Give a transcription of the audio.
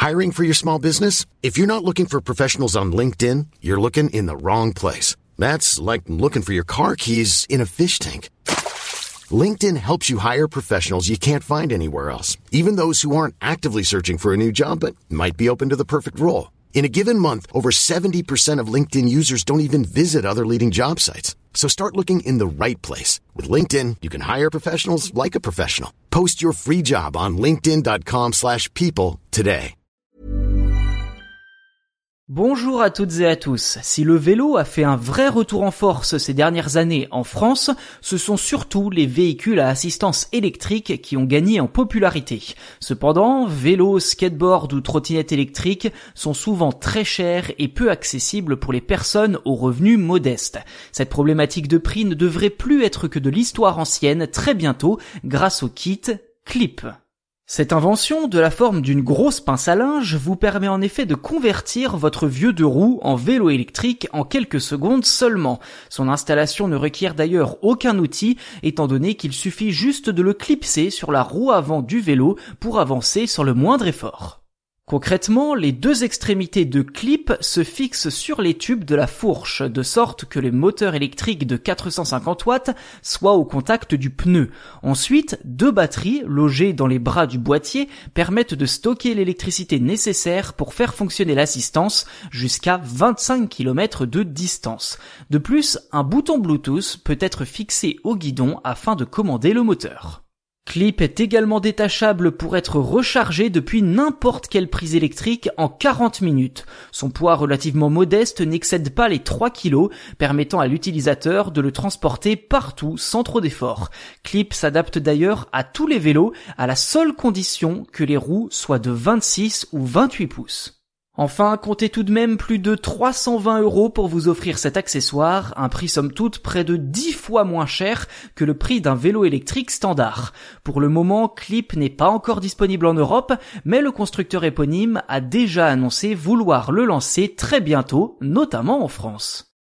Hiring for your small business? If you're not looking for professionals on LinkedIn, you're looking in the wrong place. That's like looking for your car keys in a fish tank. LinkedIn helps you hire professionals you can't find anywhere else, even those who aren't actively searching for a new job but might be open to the perfect role. In a given month, over 70% of LinkedIn users don't even visit other leading job sites. So start looking in the right place. With LinkedIn, you can hire professionals like a professional. Post your free job on linkedin.com/people today. Bonjour à toutes et à tous. Si le vélo a fait un vrai retour en force ces dernières années en France, ce sont surtout les véhicules à assistance électrique qui ont gagné en popularité. Cependant, vélos, skateboards ou trottinettes électriques sont souvent très chers et peu accessibles pour les personnes aux revenus modestes. Cette problématique de prix ne devrait plus être que de l'histoire ancienne très bientôt grâce au kit Clip. Cette invention, de la forme d'une grosse pince à linge, vous permet en effet de convertir votre vieux deux roues en vélo électrique en quelques secondes seulement. Son installation ne requiert d'ailleurs aucun outil, étant donné qu'il suffit juste de le clipser sur la roue avant du vélo pour avancer sans le moindre effort. Concrètement, les deux extrémités de clip se fixent sur les tubes de la fourche, de sorte que le moteur électrique de 450 watts soit au contact du pneu. Ensuite, deux batteries, logées dans les bras du boîtier, permettent de stocker l'électricité nécessaire pour faire fonctionner l'assistance jusqu'à 25 km de distance. De plus, un bouton Bluetooth peut être fixé au guidon afin de commander le moteur. Clip est également détachable pour être rechargé depuis n'importe quelle prise électrique en 40 minutes. Son poids relativement modeste n'excède pas les 3 kg, permettant à l'utilisateur de le transporter partout sans trop d'efforts. Clip s'adapte d'ailleurs à tous les vélos, à la seule condition que les roues soient de 26 ou 28 pouces. Enfin, comptez tout de même plus de 320 € pour vous offrir cet accessoire, un prix somme toute près de 10 fois moins cher que le prix d'un vélo électrique standard. Pour le moment, Clip n'est pas encore disponible en Europe, mais le constructeur éponyme a déjà annoncé vouloir le lancer très bientôt, notamment en France.